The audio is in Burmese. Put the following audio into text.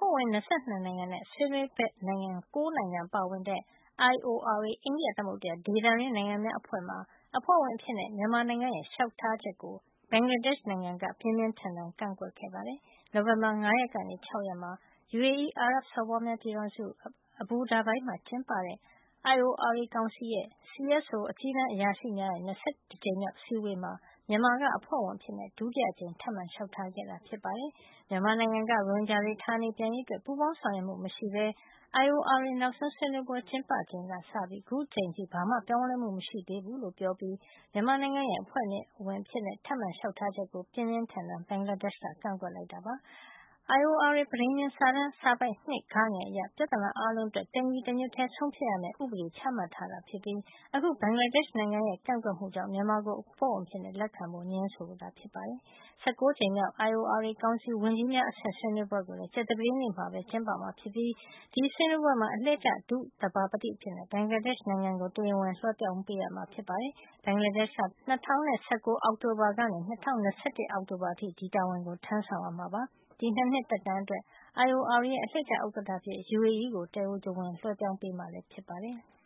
ဖွဲ့ဝင် 22 နိုင်ငံနဲ့ ဆွေးနွေးဘက်နိုင်ငံ 9 နိုင်ငံပါဝင်တဲ့ IORA အိန္ဒိယသမုဒ္ဒရာဒေသတွင်းနိုင်ငံများအဖွဲ့မှာ အဖွဲ့ဝင်အဖြစ် မြန်မာနိုင်ငံရဲ့ လျှောက်ထားချက်ကို ဘင်္ဂလားဒေ့ရှ်နိုင်ငံက ပြင်းပြင်းထန်ထန် ကန့်ကွက်ခဲ့ပါတယ်။ နိုဝင်ဘာ 5 ရက်ကနေ 6 ရက်မှာ UAE အာရပ်စော်ဘွားများပြည်ထောင်စု Abu Dhabi မှာ ကျင်းပတဲ့ IORA ကောင်စီရဲ့ CSO အကြီးတန်းအရာရှိများရဲ့ ၂၁ ကြိမ်မြောက် အစည်းအဝေးမှာ မြန်မာက အဖွဲ့ဝင်အဖြစ် ဒုတိယအကြိမ် ထပ်မံလျှောက်ထားခဲ့တာ ဖြစ်ပါတယ်။ မြန်မာနိုင်ငံက ရိုဟင်ဂျာတွေ ဌာနေပြန်ရေးအတွက် ပူးပေါင်းဆောင်ရွက်မှု မရှိဘဲ IORA နောက်ဆုံးဆွေးနွေးပွဲ ကျင်းပချိန်ကစပြီး အခုချိန်ထိ ဘာမှပြောင်းလဲမှု မရှိသေးဘူးလို့ ပြောပြီး မြန်မာနိုင်ငံရဲ့ အဖွဲ့ဝင်အဖြစ် ထပ်မံလျှောက်ထားချက်ကို ပြင်းပြင်းထန်ထန် ဘင်္ဂလားဒေ့ရှ်က ကန့်ကွက်လိုက်တာပါ။ IORA ပဋိညာဉ်စာတမ်း စာပိုဒ် 2 (ဂ) အရ ပြဿနာအားလုံးအတွက် တညီတညွတ်တည်း ဆုံးဖြတ်ရမယ့် ဥပဒေချမှတ်ထားတာဖြစ်ပြီး အခု ဘင်္ဂလားဒေ့ရှ်နိုင်ငံရဲ့ ကန့်ကွက်မှုကြောင့် မြန်မာကို အဖွဲ့ဝင်အဖြစ် လက်ခံဖို့ ငြင်းဆိုလိုက်တာ ဖြစ်ပါတယ်။ ၁၉ ကြိမ်မြောက် IORA ကောင်စီ ဝန်ကြီးများအဆင့် ဆွေးနွေးပွဲကိုလည်း ကြာသပတေးနေ့မှာပဲ ကျင်းပမှာဖြစ်ပြီး ဒီဆွေးနွေးပွဲမှာ အလှည့်ကျ ဒုသဘာပတိအဖြစ် ဘင်္ဂလားဒေ့ရှ်နိုင်ငံကို တရားဝင် လွှဲပြောင်းပေးရမှာ ဖြစ်ပါတယ်။ ဘင်္ဂလားဒေ့ရှ်က ၂၀၁၉ အောက်တိုဘာကနေ ၂၀၂၁ အောက်တိုဘာအထိ ဒီတာဝန်ကို ထမ်းဆောင်ရမှာဖြစ်ပါတယ်။ ဒီ 2 နှစ်သက်တမ်းအတွက် IORA ရဲ့ အလှည့်ကျဥက္ကဋ္ဌအဖြစ် UAE ကို တရားဝင် လွှဲပြောင်းပေးမှာ ဖြစ်ပါတယ်။